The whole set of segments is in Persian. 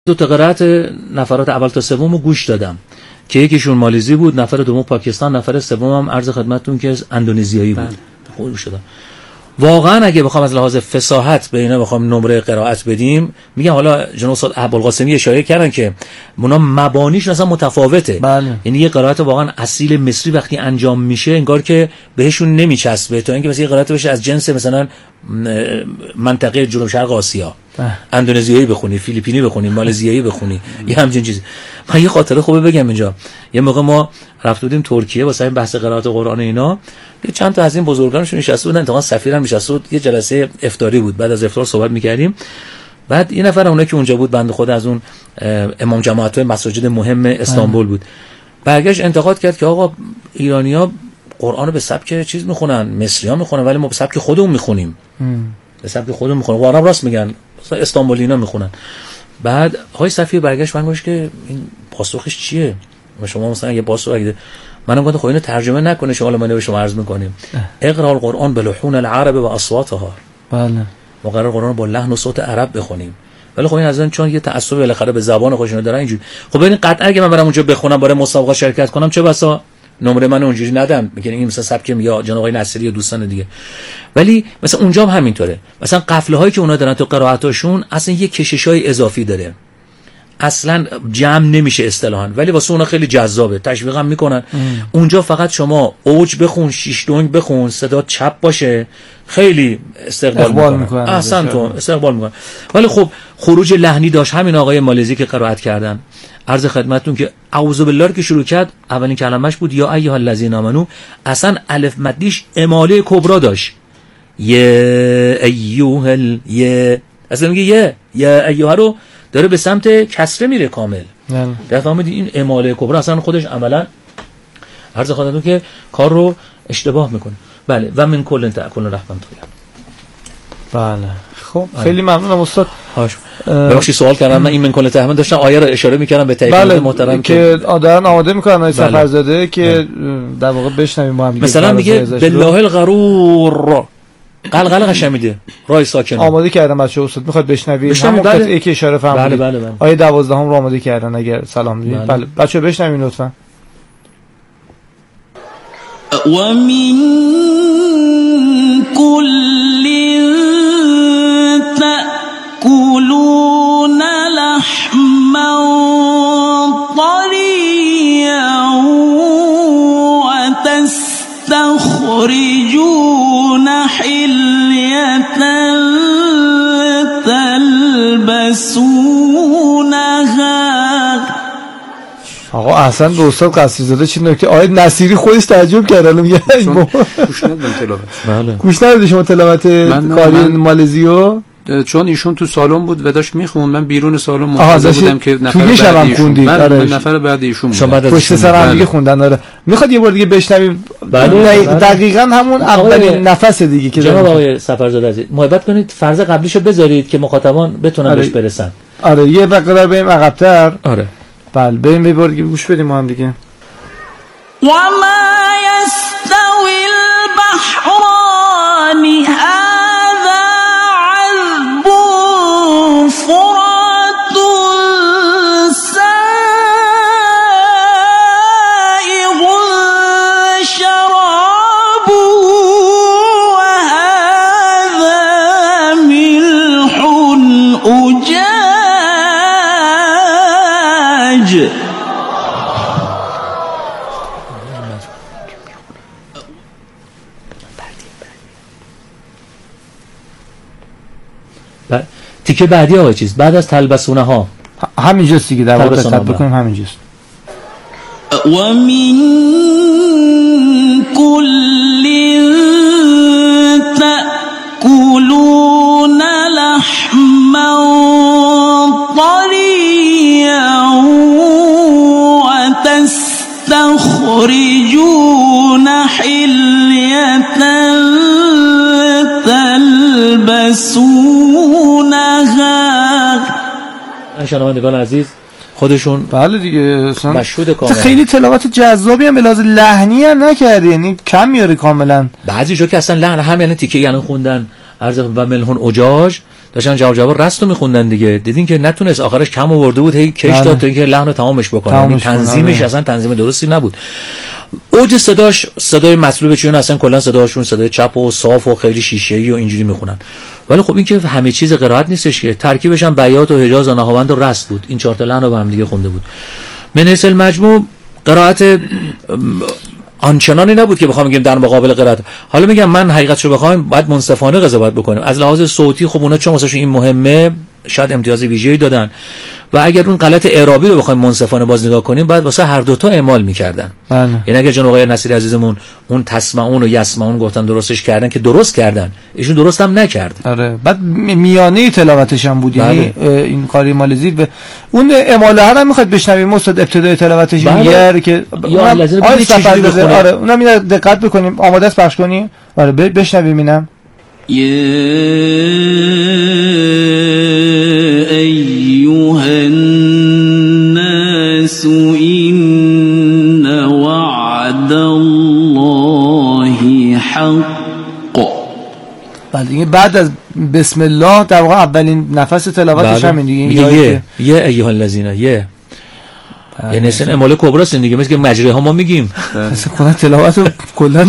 دو تا قرائت نفرات اول تا سوم رو گوش دادم که یکیشون مالزی بود، نفر دوم پاکستان، نفر سومم عرض خدمتتون که اندونزیایی بود. خوب شد. واقعا اگه بخوام از لحاظ فصاحت به اینا بخوام نمره قرائت بدیم، میگم حالا جناب استاد ابوالقاسمی اشاره کردن که اونا مبانیش اصلا متفاوته. یعنی یه قرائت واقعا اصیل مصری وقتی انجام میشه انگار که بهشون نمیچسبه، تا اینکه مثلا یه قرائت بشه از جنس مثلا منطقه جنوب شرق آسیا، اندونزیایی بخونی، فیلیپینی بخونی، مالزیایی بخونی، یه همچین چیزی. من یه خاطره خوبه بگم اینجا. یه موقع ما رفته بودیم ترکیه واسه این بحث قرائت قرآن اینا، یه چند تا از این بزرگانشون نشسته بودن، اتفاقا سفیرم نشسته بود، یه جلسه افطاری بود، بعد از افطار صحبت می‌کردیم. بعد این نفر اونایی که اونجا بود بنده خود از اون امام جماعت‌های مساجد مهم استانبول بود، برگشت انتقاد کرد که آقا ایرانی‌ها قرآن رو به سبک چیز میخونن، مصری‌ها میخونن، ولی ما به سبک خودمون میخونیم. به سبک خودمون میخونیم. قرآن راست میگن، مثلا استانبولینا میخونن. بعد آقای سفیر برگشت من گفت که این پاسخش چیه؟ شما مثلا یه پاسخ اگه منم گفتم خب اینو ترجمه نکنه، شما ما به شما عرض میکنیم اقرا القرآن بلحون العرب و اصواتها. بله ما قرار قرآن با لحن و صوت عرب بخونیم، ولی خب این از چون یه تعصب بالاخره به زبان خودشون دارن اینجوری. خب ببین قطعا اگه من برم اونجا بخونم برای مسابقه شرکت کنم چه بسا نمره من اونجوری ندم، میگن این مثلا سبک یا جناب آقای نصیری یا دوستان دیگه. ولی مثلا اونجا هم همینطوره، مثلا قفله هایی که اونا دارن تو قرائتاشون اصلا یه کششای اضافی داره، اصلا جمع نمیشه اصطلاحاً، ولی واسه اونا خیلی جذابه، تشویق هم میکنن. اونجا فقط شما اوج بخون، شیش دونگ بخون، صدا چپ باشه، خیلی استقبال میکنن. اصلا تو استقبال میکنن. ولی خب خروج لحنی داشت. همین آقای مالزی که قرائت کردن، عرض خدمتتون که اعوذ بالله که شروع کرد اولین کلمش بود یا ایها الذین آمنو، اصلا الف مدیش اماله کبرا داشت. ایها اصلا میگه یا ایها رو داره به سمت کسره میره کامل. در فهمیدی این اماله کبرا اصلا خودش عملا عرض خدمتتون که کار رو اشتباه میکنه. بله و من کل تأکل رحمت الله. بله خب خیلی ممنونم استاد. بخشی سوال کردم، من این من کل تحمل داشتم آیه رو اشاره میکردم به تایید محترم که دارن آماده میکنن آیه سفرزاده که در واقع بشنویم ما هم دیگه. مثلا میگه بالله الغرور قلقل قشنگ میده رای ساکن آماده کردم بچه‌ها. استاد میخواد بشنویم همون قطعه که اشاره فرمودید. بله. آیه 12 رو آماده کردن اگر سلام میدید. بله بچه‌ها بشنویم لطفا. و من کل تأکلون لحما طریا و تستخرجون حلیة تلبسونها. آقا احسن به استاد قصیزاده چی نکته. آیه نصیری خودش تعجب کرد الان میگه گوش ندادم تلاوت. بله گوش ندادی شما تلاوت کاری مالزیو؟ چون ایشون تو سالن بود و داشت میخوند، من بیرون سالن منتظر بودم که نفر بعدی خوندید. من نفر بعد ایشون شما پشت سر هم دیگه خوندن داره. میخواد یه بار دیگه بشنویم. دقیقاً همون اولین نفس دیگه که جناب آقای سفرزاده عزیز محبت کنید فرض قبلیشو بذارید که مخاطبان بتونن بهش برسن. آره یه مقدار بریم عقب‌تر. آره بله بریم یه بار دیگه گوش بدیم ما هم دیگه. و ما یستوی البحران هذا عذب فرات سائغ شرابه و هذا ملح أجاج. تیکه بعدی آقای چیز بعد از تلبسونه ها همینجاست دیگه در واقع تصدیق بکنیم همینجاست. و من کل تأکلون لحما طریا و تستخرجون حلیة تلبسونها. شنوندگان عزیز خودشون بله دیگه مشهود کاملا. خیلی تلاوت جذابی هم به لحاظ لحنی هم نکردی، یعنی کم میاره کاملا. بعضی جا که اصلا لحن هم یعنی تیکه یعنی خوندن عرض و ملحون اجاج داشتن جواب رستو میخوندن دیگه، دیدین که نتونست، آخرش کم آورده بود، هی کش داد تا اینکه لحن رو تمامش بکنه. تنظیمش اصلا تنظیم درستی نبود. اوج صداش صدای مطلوب چون اصلا کلا صداشون صدای چپ و صاف و خیلی شیشه‌ای و اینجوری میخونن. ولی خب این که همه چیز قرائت نیستش که، ترکیبش هم بیات و حجاز و نهاوند و رست بود. این 4 تا لحن رو با هم دیگه خونده بود. من حیث المجموع قرائت آنچنانی نبود که بخوام بگم در مقابل قرائت. حالا میگم من حقیقتشو بخوایم باید منصفانه قضاوت بکنیم. از لحاظ صوتی خب اونا چون واسهشون این مهمه شاید امتیاز ویژه‌ای دادن و اگر اون غلط اعرابی رو بخوایم منصفانه باز نگاه کنیم باید واسه هر دوتا اعمال می‌کردن. یعنی اگر جناب آقای نصیری عزیزمون اون تسمعون و یسمعون گفتن درستش کردن که درست کردن، ایشون درست هم نکرد. آره بعد میانه تلاوتش هم بود. یعنی این قاری مالزی به اون اعماله هم میخواد بشنویم استاد ابتدای تلاوتش میگه که یا لازم آیه سفری بخونه. آره اونم میاد دقت بکنیم، آماده است پخش کنیم. آره بشنویم اینم. أيها الناس إن وعد الله حق. بعد از بسم الله در واقع اولین نفس تلاوتش همین دیگه، یه ایها الذین یه یعنی اصلا اماله کبرا است دیگه، مثل که مجری ها ما میگیم اصلا کلا تلاوت رو کلا.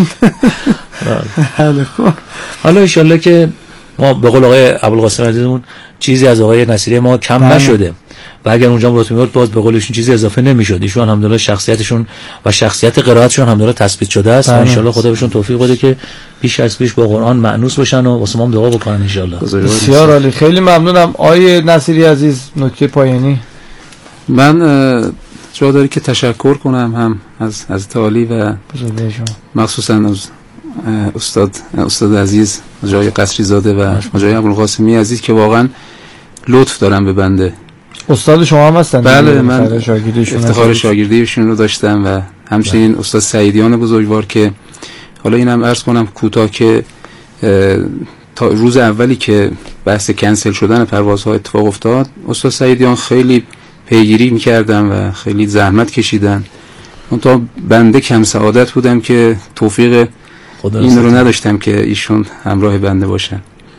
حالا ان شاء الله که ما به قول آقای ابوالقاسم عزیزمون چیزی از آقای نصیری ما کم نشده و اگر اونجا هم رتبه می‌برد باز به قولشون چیزی اضافه نمی‌شد. ایشون الحمدلله شخصیتشون و شخصیت قرائتشون الحمدلله تثبیت شده است و ان شاء الله خدا بهشون توفیق بده که بیش از پیش با قرآن مأنوس باشن و واسه ما دعا بکنن ان شاء الله. بسیار عالی، خیلی ممنونم آقای نصیری عزیز. نکته پایانی من جا داره که تشکر کنم هم از تعالی و مخصوصا از استاد عزیز جای قصری زاده و جای ابوالقاسمی عزیز که واقعا لطف دارن به بنده. استاد شما هم هستن؟ بله من افتخار شاگردیشون رو داشتم و همچنین استاد سعیدیان بزرگوار که حالا اینم عرض کنم کوتاه که تا روز اولی که بحث کنسل شدن پروازها اتفاق افتاد استاد سعیدیان خیلی پیگیری میکردن و خیلی زحمت کشیدن. تا بنده کم سعادت بودم که توفیق این رو نداشتم که ایشون همراه بنده باشن.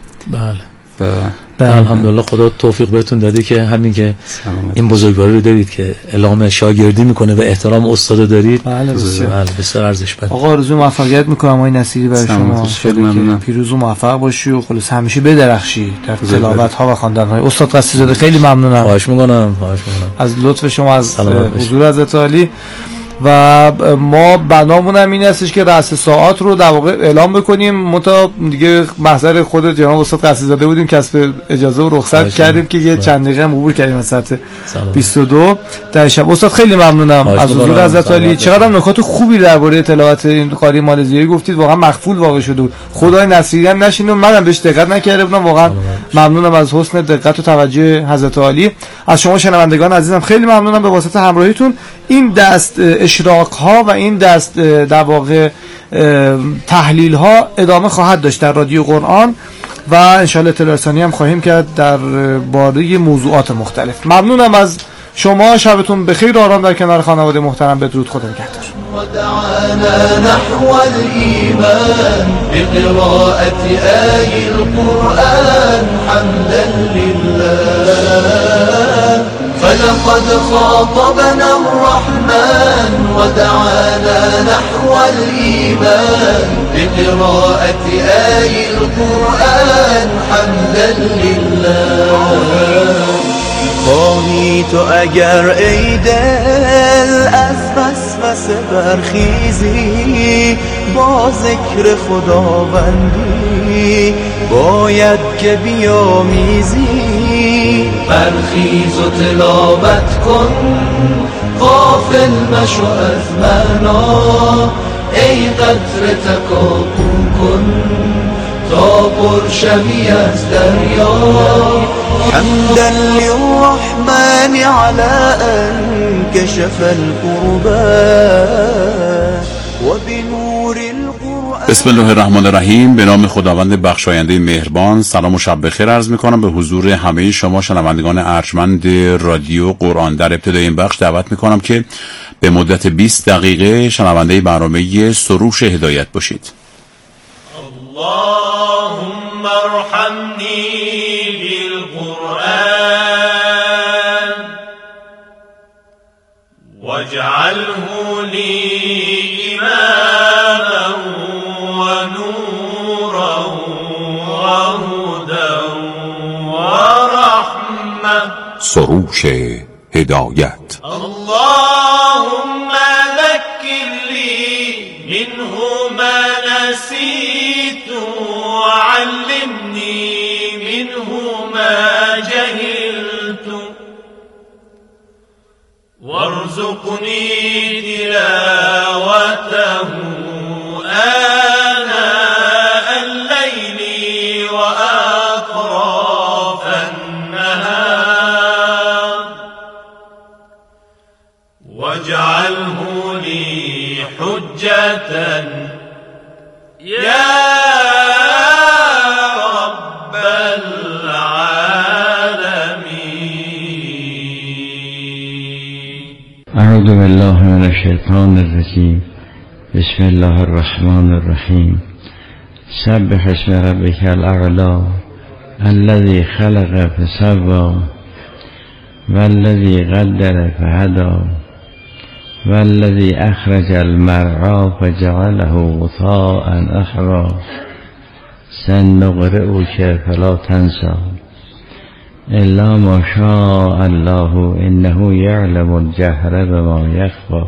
بله الحمدلله خدا توفیق بهتون داده که همین که این بزرگواری رو دارید که اعلام شاگردی میکنه و احترام استاد دارید. بله بسیار ارزش مند. آقا آرزوی موفقیت میکنم آقای نصیری برای شما. خیلی ممنونم. پیروز و موفق باشی و خلاص همیشه بدرخشی در تلاوت ها و خواندن های. استاد قصری زاده خیلی ممنونم. خواهش میکنم از لطف شما، از حضور حضرت عالی. و ما برنامه‌مون هم این هستش که رأس ساعات رو در واقع اعلام بکنیم. متا دیگه محضر خود جناب استاد قصری زاده بودیم کسب اجازه و رخصت کردیم که یه چند دقیقه عبور کردیم از ساعت 22 در شب. استاد خیلی ممنونم از حضور حضرت عالی. چقدر نکات خوبی درباره تلاوت این قاری مالزیایی گفتید، واقعا مخفول واقع شده بود. خدای نصیری هم نشینم، منم بهش دقت نکرده بودم. واقعا ممنونم از حسن دقت و توجه حضرت عالی. از شما شنوندگان عزیزم خیلی ممنونم به واسطه همراهیتون. این دست اشراق ها و این دست در واقع تحلیل ها ادامه خواهد داشت در رادیو قرآن و انشاءالله اطلاع رسانی هم خواهیم کرد در باره موضوعات مختلف. ممنونم از شما، شبتون بخیر، آرام در کنار خانواده محترم. بدرود، خدا نگهدار. ودعانا نحو الإيمان بقراءة آي القرآن حمدا لله فلقد خاطبنا الرحمن ودعانا نحو الإيمان بقراءة آي القرآن حمدا لله. خواهی تو اگر ای دل از وسوسه برخیزی، با ذکر خداوندی باید که بیامیزی. برخیز و تلاوت کن، غافل مشو از معنا، ای قطره تکاپو کن تا پر شوی از دریا. حمدا للرحمن على ان كشف الكربات وبنور القرآن. بسم الله الرحمن الرحیم. به نام خداوند بخشاینده مهربان. سلام و شب بخیر عرض میکنم به حضور همه شما شنوندگان ارجمند رادیو قرآن. در ابتدای این بخش دعوت میکنم که به مدت 20 دقیقه شنونده برنامه سروش هدایت باشید. اللهم ارحمنی القرآن واجعله لي إماما ونورا وهدى ورحمة. سروش هدایت. اللهم ذكر لي منه ما نسيت وعلمني منه ما جهلت وارزقني تلاوته آناء الليل وأطراف النهار واجعله لي حجة يا رب العالمين. أعوذ بالله من الشيطان الرجيم. بسم الله الرحمن الرحيم. سبح اسم ربك الأعلى الذي خلق فسوى والذي قدر فهدى والذي أخرج المرعى فجعله غثاء أحوى سنقرئك فلا تنسى إلا ما شاء الله إنه يعلم الجهر وما يخفى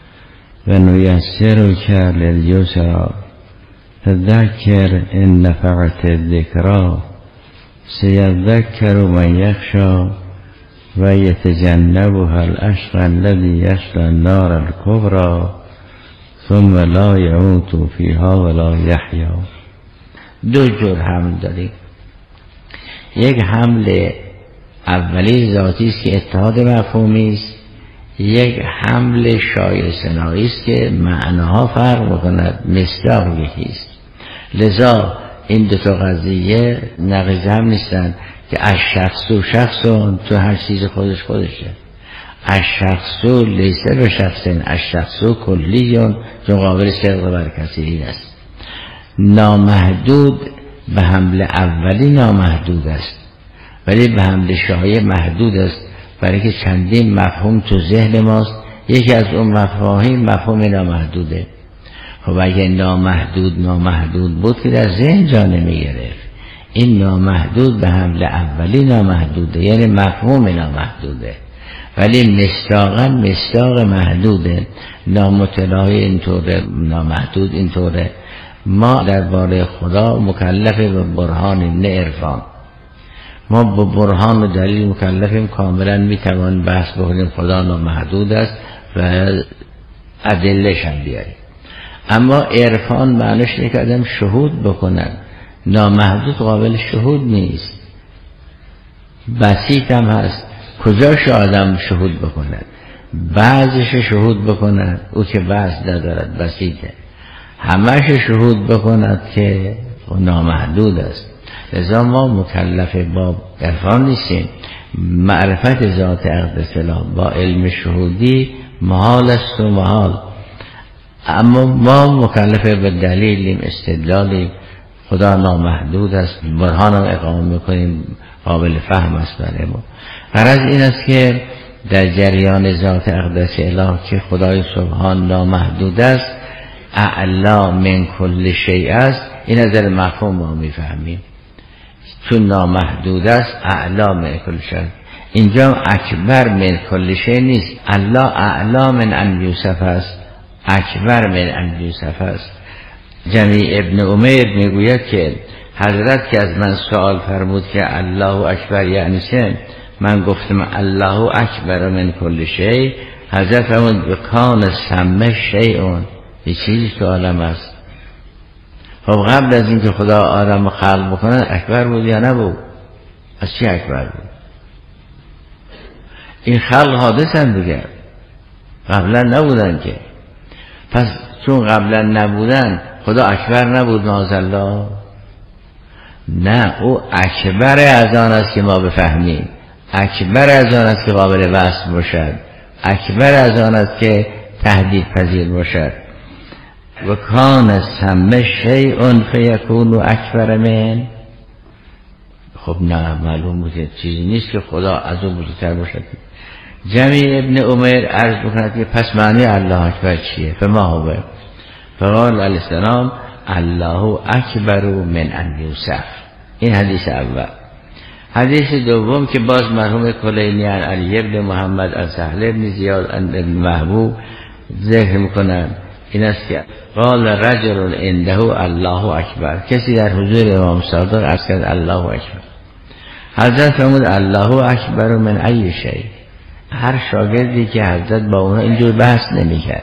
ونيسرك لليسرى فذكر إن نفعت الذكرى سيذكر من يخشى ويتجنبها الأشقى الذي يصلى النار الكبرى ثم لا يموت فيها ولا يحيا. دو جور حمل داریم. یک حمل اولی ذاتی است که اتحاد مفهومی است، یک حمل شایسته‌نایی است که معناها فرق می‌کند، مصداق یکی است. لذا این دو تا قضیه نقیض هم نیستند که از شخص و شخصون تو هر چیز خودشه. از شخص و لیسه به شخصن، از شخص و کلیون که قابل صدق بر کثیرین است. نامحدود به حمل اولی نامحدود است، ولی به حمل شایع محدود است، برای که چندین مفهوم تو ذهن ماست. یکی از اون مفاهیم مفهوم نامحدوده. خب اگه نامحدود بود که در ذهن جا نمی گرفت. این نامحدود به حمل اولی نامحدوده، یعنی مفهوم نامحدوده، ولی مصداقا مصداق محدوده. نامطلعای اینطوره، نامحدود اینطوره. ما درباره خدا مکلف به برهان نه عرفان. ما با برهان و دلیل مکلفیم، کاملا میتوان بحث بکنیم خدا نامحدود است و ادله‌اش هم بیاریم. اما عرفان معنیش اینه که آدم شهود بکنن. نامحدود قابل شهود نیست، بسیط هم هست. کجاش آدم شهود بکند؟ بعضش شهود بکند او که بحث ندارد، بسیطه. همش شهود بکند که نامحدود است. لذا ما مکلف با عرفان نیستیم. معرفت ذات اقدس با علم شهودی محال است و محال. اما ما مکلف به دلیلیم، استدلالیم. خدا نامحدود است، برهان هم اقامه میکنیم، قابل فهم است برای ما. غرض این است که در جریان ذات اقدس اله که خدای سبحان نامحدود است، اعلا من کل شیء است، این نظر مفهوم ما میفهمیم. چون نامحدود است اعلا من کل شیء. اینجا اکبر من کل شیء نیست. الله اعلا من ان یوسف است، اکبر من ان یوسف است. جمیع ابن امیر میگوید که حضرت که از من سوال فرمود که الله اکبر یعنی چه، من گفتم الله اکبر من کل شیء. حضرت فرمود بکان سمه شیئون، یه چیزی تو عالم است. خب قبل از این که خدا آدم خلق بکنه اکبر بود یا نبود؟ از چی اکبر بود؟ این خلق حادثن دیگه، قبلا نبودن که. پس چون قبلا نبودن خدا اکبر نبود معاذالله؟ نه، او اکبر از آن است که ما بفهمیم، اکبر از آن است که قابل وصف باشد، اکبر از آن است که تهدید پذیر باشد. و کان سمه شیء فیکون اکبر من. خب نه، معلوم بود چیزی نیست که خدا از او بزرگتر باشد. جمی ابن عمر عرض بکند که پس معنی الله اکبر چیه؟ فما هو؟ فقال علیه السلام الله اکبر من ان یوصف. این حدیث اول. حدیث دوم که باز مرحوم کلینی عن علی ابن محمد از سهل ابن زیاد عن ابن محبوب ذکر میکنند، این است که قال رجل عنده الله اکبر، کسی در حضور امام صادق عرض کرد الله اکبر. حضرت فرمود الله اکبر من ای شیء. هر شاگردی که حضرت با اونها اینجور بحث نمیکرد.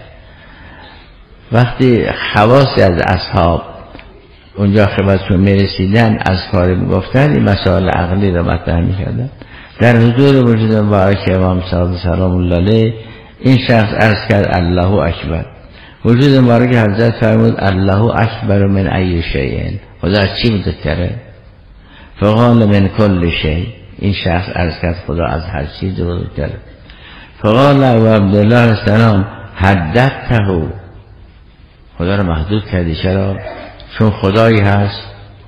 وقتی خواصی از اصحاب اونجا خدمتشون میرسیدن از کاری میگفتن، این مسائل عقلی رو مطرح میکردن. در حضور وجود مبارک امام صادق سلام الله علیه این شخص عرض کرد الله اکبر. وجود مبارک حضرت فرمود الله اکبر من ای شیء. خدا از چی بزرگتره؟ فقال من کل شیء. این شخص عرض کرد خدا از هر چیز بزرگتره. فقال ابو عبدالله السلام حددته. خدا رو محدود کردی. چرا؟ چون خدایی هست،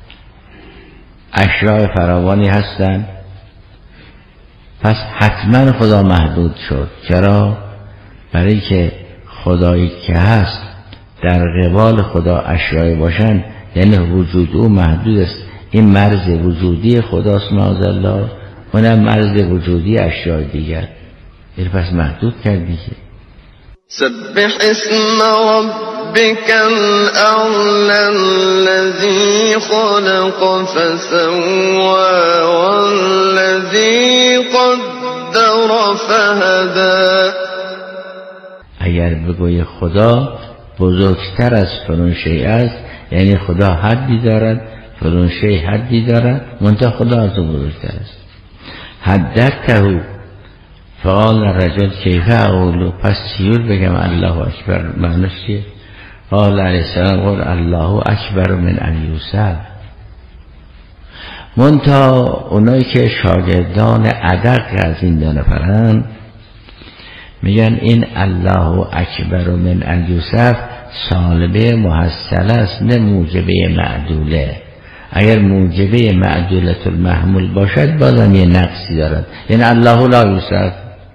اشیاء فراوانی هستن، پس حتما خدا محدود شد. چرا؟ برای که خدایی که هست در قبال خدا اشیاء باشن، یعنی وجود او محدود است. این مرز وجودی خداست معاذالله، اونم مرز وجودی اشیاء دیگر. این پس محدود کردی که سبح اسم ربك الأعلى الذي خلق فسوى والذي قدر فهدى. اگر بگوی خدا بزرگتر از فلان شیء است، یعنی خدا حدی دارد، فلان شیء حدی دارد، منتها خدا از او بزرگتر است. حددته. فقال الرجل کیف اقول، پس چیور بگم الله اکبر معنیش چیه؟ قال علیه السلام قل الله اکبر من ان یوصف. منتها اونایی که شاگردان ادق از این دو نفرن میگن این الله اکبر من ان یوصف سالبه محصله است، نه موجبه معدوله. اگر موجبه معدولت المحمول باشد بازم یه نقصی دارد، یعنی الله لا یوصف.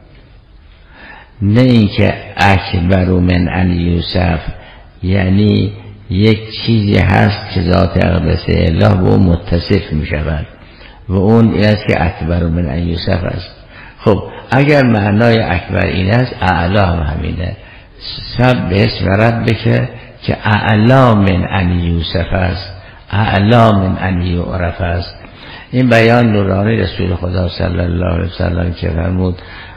نه اینکه اکبر من ان یوصف یعنی یک چیزی هست که ذات اقدس الله به اون متصف می شود و اون این است که اکبر من ان یوصف است. خب اگر معنای اکبر این است، اعلا هم همینه. سب به اسم ربک که اعلا من ان یوصف است، اعلا من ان یعرف است. این بیان نورانی رسول خدا صلی الله علیه وسلم که فرمود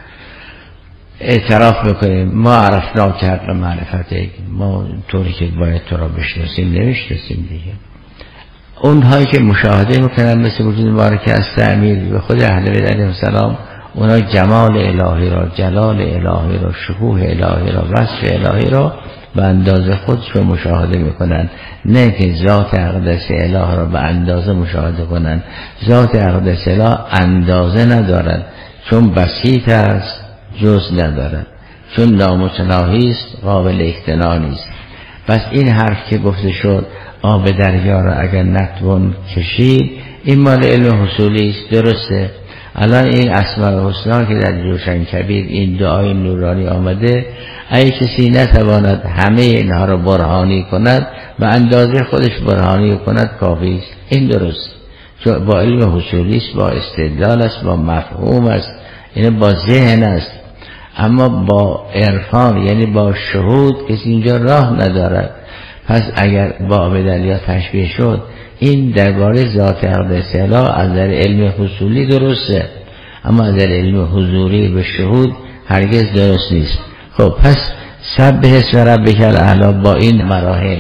اعتراف بکنیم ما عرفنا که حق معرفته، ما طوری که باید تو را بشناسیم نمیشناسیم دیگه. اونهایی که مشاهده میکنن مثل وجود مبارک از تعمیر و خود اهل بیت علیهم السلام، اونا جمال الهی را، جلال الهی را، شکوه الهی را، وصف الهی را به اندازه خودشون مشاهده میکنن، نه که ذات اقدس اله را به اندازه مشاهده کنن. ذات اقدس اله اندازه ندارد، چون بسیط است جز ندارد، چون نامتناهی است قابل اقتنا نیست. پس این حرف که گفته شد آب دریا را اگر نتوان کشید، این مال علم حصولی است. درسته. الان این اسماء الحسنا که در جوشن کبیر این دعای نورانی آمده، اگه کسی نتواند همه اینها را برهانی کند و اندازه خودش برهانی کند کافی است. این درست، چون با علم حصولی است، با استدلال است، با مفهوم است، این با ذهن است. اما با عرفان یعنی با شهود کسی اینجا راه ندارد. پس اگر با آب دریا تشبیه شد، این درباره ذات اقدس اله از در علم حصولی درسته، اما از در علم حضوری به شهود هرگز درست نیست. خب پس سبح اسم ربک الاعلی با این مراحل،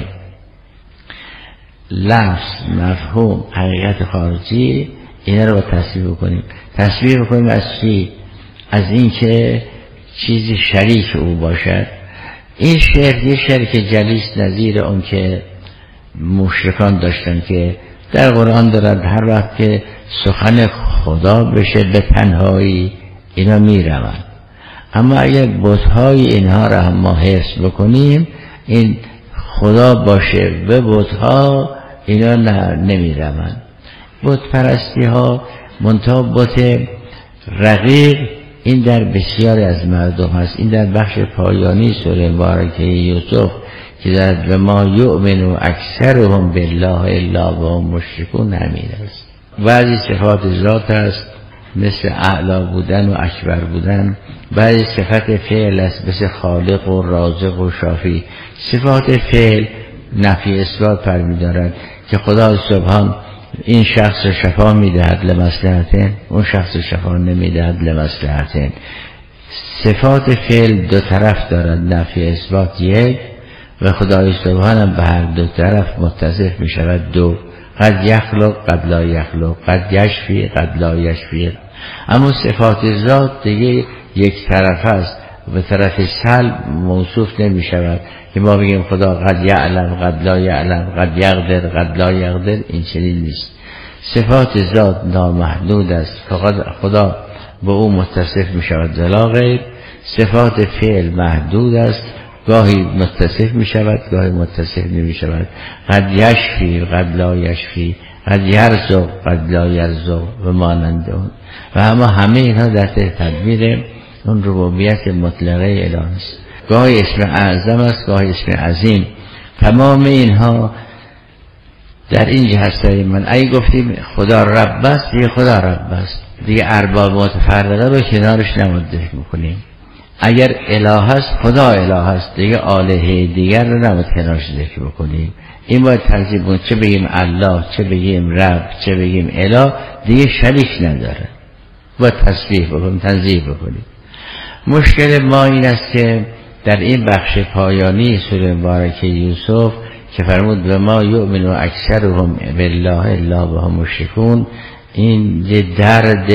لفظ، مفهوم، حقیقت خارجی، اینا رو تصویر بکنیم. تصویر بکنیم از چی؟ از این که چیزی شریک او باشد. این شعر یه شعر که جلیس نظیر اون که مشرکان داشتن که در قرآن دارد هر وقت که سخن خدا بشه به تنهایی اینا میروند. اما اگر بت‌های اینها را هم ما حفظ بکنیم، این خدا باشه به بت‌ها اینا نمیروند. بت پرستی ها منتها بت رقیق این در بسیاری از مردم هست. این در بخش پایانی سوره مبارکه یوسف که در و ما یؤمن اکثرهم بالله الا وهم مشرکون همین است. بعضی صفات ذات است مثل اعلی بودن و اکبر بودن، بعضی صفت فعل است مثل خالق و رازق و شافی. صفات فعل نفی اثبات برمی‌دارد که خدا سبحان این شخص شفا میدهد لمصلحتین، اون شخص شفا نمیدهد لمصلحتین. صفات فعل دو طرف دارد، نفی اثبات یک و خدای سبحان به هر دو طرف متصف می شود دو. قد یخلق قد لا یخلق، قد یشفی قد لا یشفی. اما صفات ذات دیگه یک طرف است، به طرف سلب موصوف نمی شود که ما بگیم خدا قد یعلم قد لا یعلم قد یقدر قد لا یقدر، این چنین نیست. صفات ذات نامحدود است، فقط خدا به او متصف می شود ولا غیر. صفات فعل محدود است، گاهی متصف می شود گاهی متصف نمی شود. قد یشفی قد لا یشفی، قد یرزق قد لا یرزق و مانند اون. و اما همه اینها در تدبیر اون ربوبیت مطلقه الهی است. گاهی اسم اعظم است گاهی اسم عظیم. تمام اینها در این جهت من اگه گفتیم خدا رب است دیگه خدا رب است، دیگه ارباب متفرقه رو کنارش نموده میکنیم. اگر اله است خدا اله است، دیگه الهه دیگر رو نباید کنارش ذکر بکنیم. این باید ترتیب بود، چه بگیم الله چه بگیم رب چه بگیم اله دیگه شریک نداره، باید تسبیح بکنیم تنزیه بکنیم. مشکل ما این است که در این بخش پایانی سوره مبارکه یوسف که فرمود و ما یؤمن اکثرهم بالله الا وهم مشرکون، این درد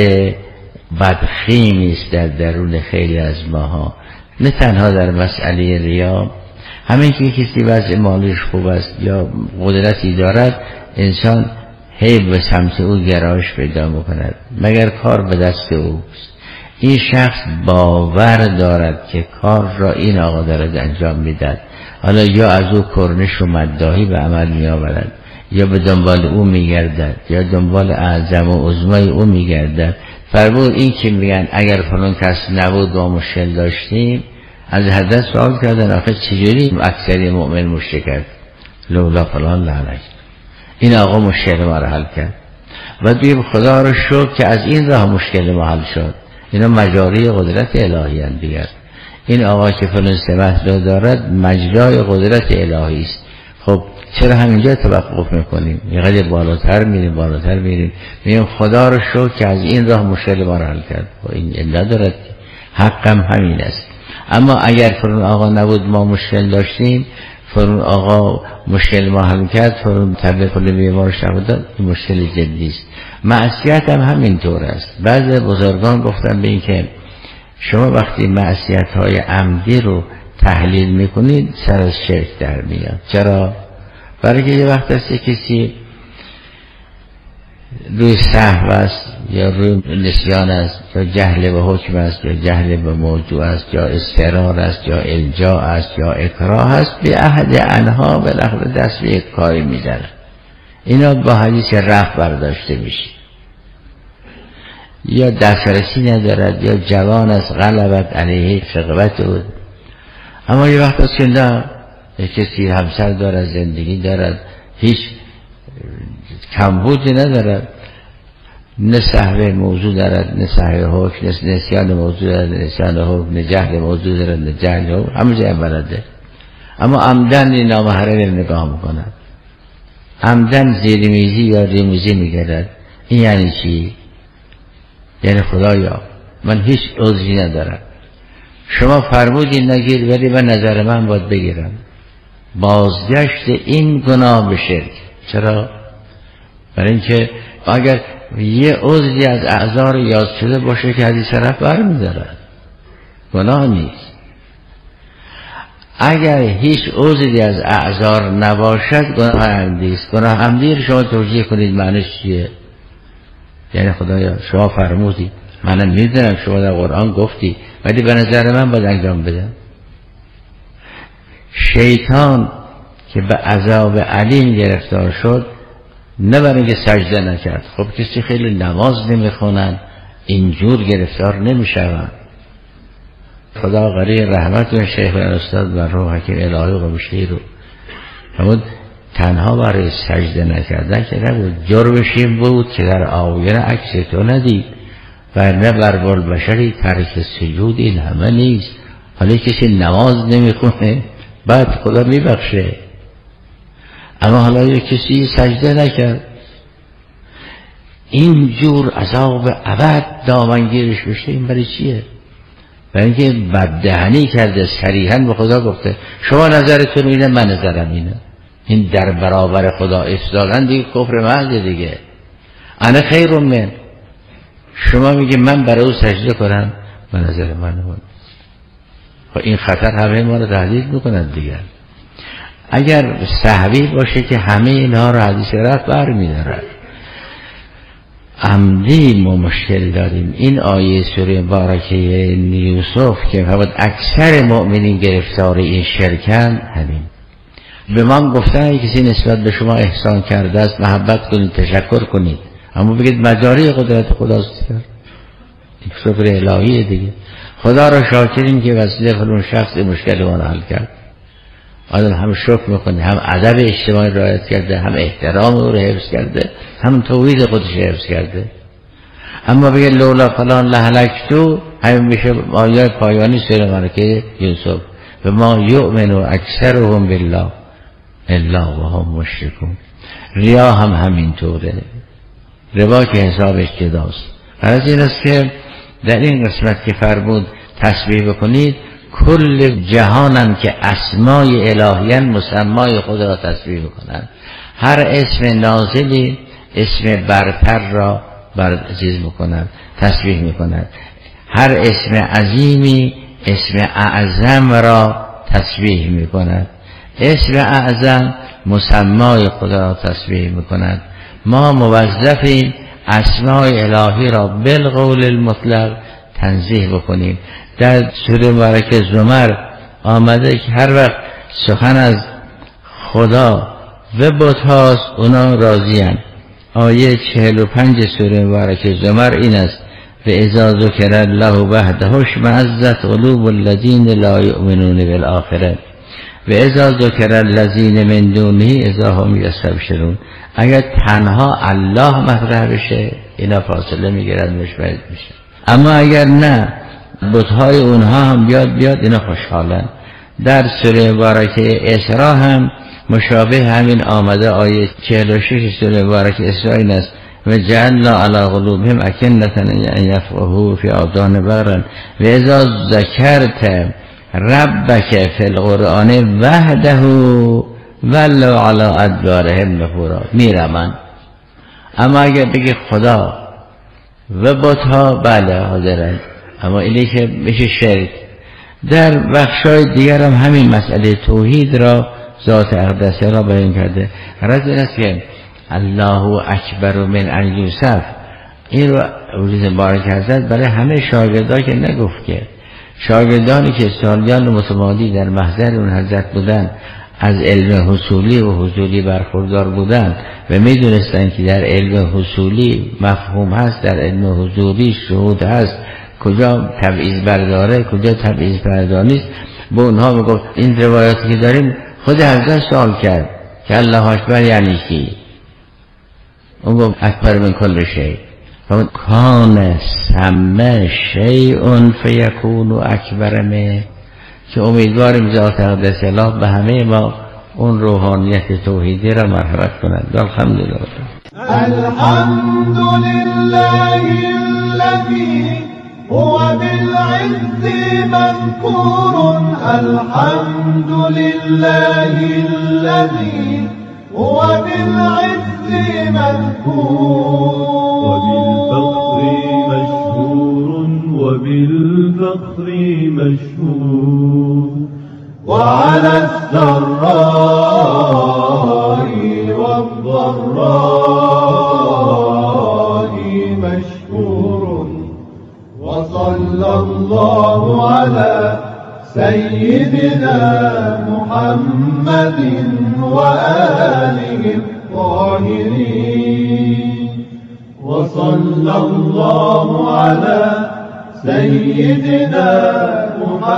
بدخیمی است در درون خیلی از ماها، نه تنها در مسئله ریا. همین که کسی وضع مالیش خوب است یا قدرتی دارد، انسان هی به سمت او گرایش پیدا میکند مگر کار به دست اوست. این شخص باور دارد که کار را این آقا دارد انجام میدهد، حالا یا از او کرنش و مداحی به عمل می آورد یا به دنبال او میگردد یا دنبال اعظم و عظمای او میگردد. فرمود این که میگن اگر فلان کس نبود با مشکل داشتیم، از حضرت سوال کردن آخه چجوری اکثری مؤمن مشکل کرد؟ لولا فلان لعنت، این آقا مشکل ما را حل کرد. و بیم خدا را شکر که از این راه مشکل ما حل شد. اینا مجاری قدرت الهی هستند دیگر. این آقا که فلان سمت را دارد مجرای قدرت الهی است. خب چرا همینجا توقف میکنیم؟ یه قدر بالاتر میریم میگیم خدا رو شکر که از این راه مشکل ما را حل کرد. و این الا دارد، حقم همین است. اما اگر فرون آقا نبود ما مشکل داشتیم، فرون آقا مشکل ما حل کرد، فرون طبیعت کل بیمارش نبود، این مشکل جدی است. معصیت هم همینطور است. بعضی بزرگان گفتن به این که شما وقتی معصیت های عمدی رو تحلیل میکنید سر از شرک در میاد. چرا؟ برای که یه وقت است کسی روی سهو است یا روی نسیان است یا جهل به حکم است یا جهل به موضوع است یا اضطرار است یا الجا است یا اکراه است، به احد انها بالاخره دست به یک کاری میزنه. اینا با حدیث رفع برداشته میشه. یا دسترسی ندارد یا جوان است غلبت علیه فقبت بود. اما یه وقت است که نه، کسی همسر دارد زندگی دارد هیچ کمبودی ندارد، نه سهو موضوع دارد نه سهو حکم، نه نسیان موضوع دارد نه نسیان حکم، نه جهل موضوع دارد نه جهل حکم، همه جای بلده. اما عمدن این نامحرم نگاه میکند، عمدن زیرمیزی یا ریموزی میگرد. این یعنی چی؟ یعنی خدایا من هیچ عذری ندارم، شما فرمودی نگیر ولی به نظر من باید بگیرم. بازگشت این گناه به شرک. چرا؟ برای اینکه اگر یه عضوی از اعضا رو یاد شده باشه که حدیث رفع برمی‌دارد، گناه نیست. اگر هیچ عضوی از اعضا نباشد گناه عمدی است. گناه عمدی رو شما توجیه کنید معنیش چیه؟ یعنی خدایا شما فرمودی، منم میدونم شما در قرآن گفتی، ولی به نظر من باید انجام بدم. شیطان که به عذاب علیم گرفتار شد نه برای اینکه سجده نکرد. خب کسی خیلی نماز نمیخونن اینجور گرفتار نمیشون. خدا غری رحمت و شیخ استاد و روح حکیم الهی و بشیر رو همون تنها برای سجده نکردن که نبود، جرمش این بود که در آیه عکس تو ندید و نه بر بشری ترک سجود این همه نیست. حالا کسی نماز نمیخونه بعد خدا میبخشه، اما حالا کسی سجده نکرد اینجور عذاب ابد دامنگیرش بشه. این برای چیه؟ برای اینکه بددهنی کرده، صریحاً به خدا گفته شما نظرتون اینه من نظرم اینه. این در برابر خدا افتادن دیگه کفر محض دیگه. انا خیر من، شما میگه من برای او سجده کنم من نظر من نمون. خب این خطر همه ما رو تهدید میکنند دیگه. اگر سهوی باشه که همه اینها رو حدیث رفت برمیدارد. عمدی ما مشکل داریم. این آیه سوره مبارکه یوسف که فقط اکثر مؤمنین گرفتار این شرکن، همین به من گفتن کسی نسبت به شما احسان کرده است محبت کنید تشکر کنید، اما بگید مجاری قدرت خداست کرد. این شکر الهیه دیگه. خدا را شاکریم که وسیله فلان شخص مشکل ما را حل کرد. آدم هم شکر میکنه، هم ادب اجتماعی رعایت کرده، هم احترام او را حفظ کرده، هم توحید خودش حفظ کرده. اما بگه لولا فلان لهلکتو، همین میشه آیه پایانی سوره مبارکه یوسف و ما یؤمن اکثرهم بالله الا وهم مشرکون. ریا هم همین طوره، ربا که حسابش جداست. از این است که در این قسمت که فرمود تسبیح بکنید، کل جهانم که اسمای الهیان مسمای خود را تسبیح بکنند. هر اسم نازلی اسم برتر را برچیز میکنند، تسبیح میکنند. هر اسم عظیمی اسم اعظم را تسبیح میکند. اسم اعظم مسمای خدا را تسبیح میکند. ما موظفیم اسمای الهی را بالقول المطلق تنزیه بکنیم. در سوره مبارکه زمر آمده که هر وقت سخن از خدا و بت هاست اونا راضی‌اند. آیه 45 سوره مبارکه زمر این است: و اذا ذکر الله وحده اشمئزت قلوب الذین لا یؤمنون بالآخرة و اذا ذکر الذین من دونه اذا هم یستبشرون. اگر تنها الله مطرح بشه اینا فاصله میگیرن، مشمئز میشه. اما اگر نه بت‌های اونها هم بیاد اینا خوشحالن. در سوره مبارکه اسراء هم مشابه همین آمده. آیه 46 سوره مبارکه اسراء این است: و جعلنا علی قلوبهم اکنة ان یفقهوا فی آذان بقرا و اذا ذکرت ربک فی القرآن وحده ولوا علی ادبارهم نفورا. میرمن. اما اگر بگی خدا و بت‌ها بله حاضرند، اما اینه که بشه شرک. در بخشای دیگر هم همین مسئله توحید را ذات اقدسه را بیان کرده. غرض این است که الله اکبر من ان یوسف این رو روز مبارک حضرت برای همه شاگردان که نگفت که شاگردانی که سالیان متمادی در محضر اون حضرت بودن از علم حصولی و حضوری برخوردار بودند و میدونستند که در علم حصولی مفهوم هست، در علم حضوری شهود هست، کجا تبعیض برداره کجا تبعیض بردار نیست. به اونها میگفت این روایاتی که داریم خود حضرت سوال کرد که الله اکبر یعنی چی؟ اون گفت اکبر من کل شیء. کان سمه شیء فیکون اکبر منه. که امیدواریم ذات اقدس الله به همه ما اون روحانیت توحیدی را مرحمت کند. الحمدلله. الحمدلله الذی هو بالعز منکور. الحمدلله الذی هو بالعز منکور. وبالفقر مشهور وبالفقر مشهور. وعلى السراء والضراء مشكور. وصلى الله على سيدنا محمد وآله الطاهرين وصلى الله على سيدنا محمد